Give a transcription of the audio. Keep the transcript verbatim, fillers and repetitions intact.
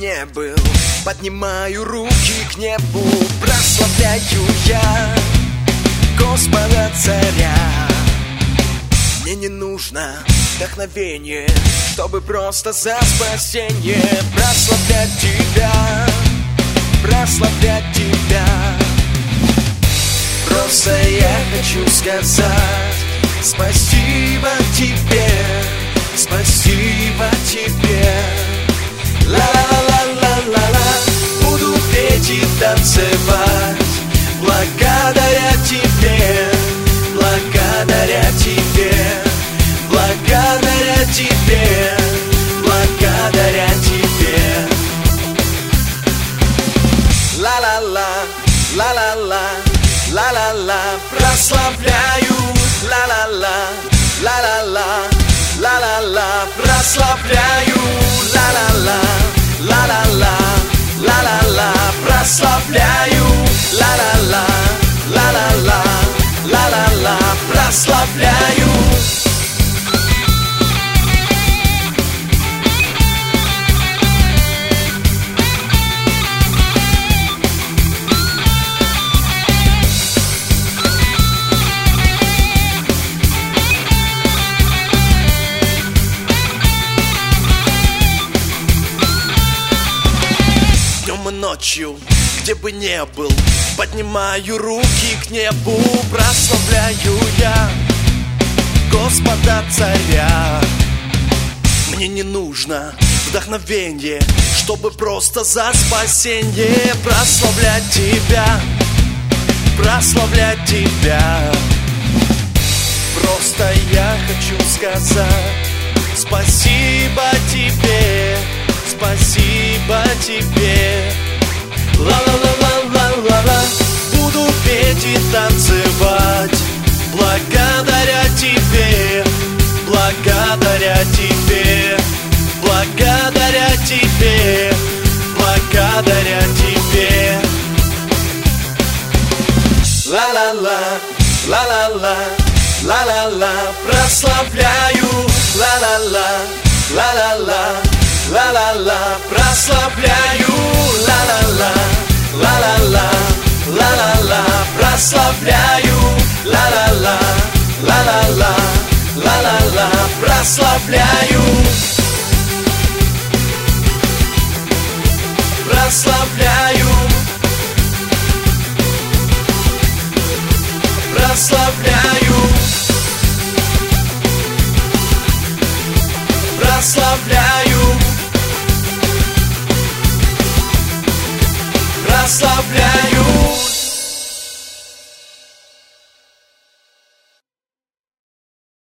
не был, поднимаю руки к небу, прославляю я Господа Царя. Мне не нужно вдохновение, чтобы просто за спасение прославлять Тебя, прославлять Тебя. Просто я хочу сказать спасибо Тебе, спасибо Тебе. Ла-ла-ла-ла-ла-ла, буду петь и танцевать благодаря Тебе, благодаря Тебе, благодаря Тебе, благодаря Тебе. Ла-ла-ла, ла-ла-ла, ла-ла-ла, прославляю, ла-ла-ла, ла-ла-ла, ла-ла-ла, прославляю, ла-ла-ла, ла-ла-ла, ла-ла-ла, прославляю, ла-ла-ла, ла-ла-ла, ла-ла-ла, прославляю. Днем и ночью, где бы не был, поднимаю руки к небу, прославляю я Господа Царя. Мне не нужно вдохновение, чтобы просто за спасение прославлять Тебя, прославлять Тебя. Просто я хочу сказать спасибо Тебе, спасибо Тебе. Ла-ла-ла-ла-ла-ла-ла, буду петь и танцевать благодаря Тебе, благодаря Тебе, благодаря Тебе, благодаря Тебе. Ла-ла-ла, ла-ла-ла, ла-ла-ла, прославляю, ла-ла-ла, ла-ла-ла, ла-ла-ла, прославляю, ла-ла-ла, ла-ла-ла, ла-ла-ла, прославляю, ла-ла-ла, ла-ла-ла, ла-ла-ла, прославляю.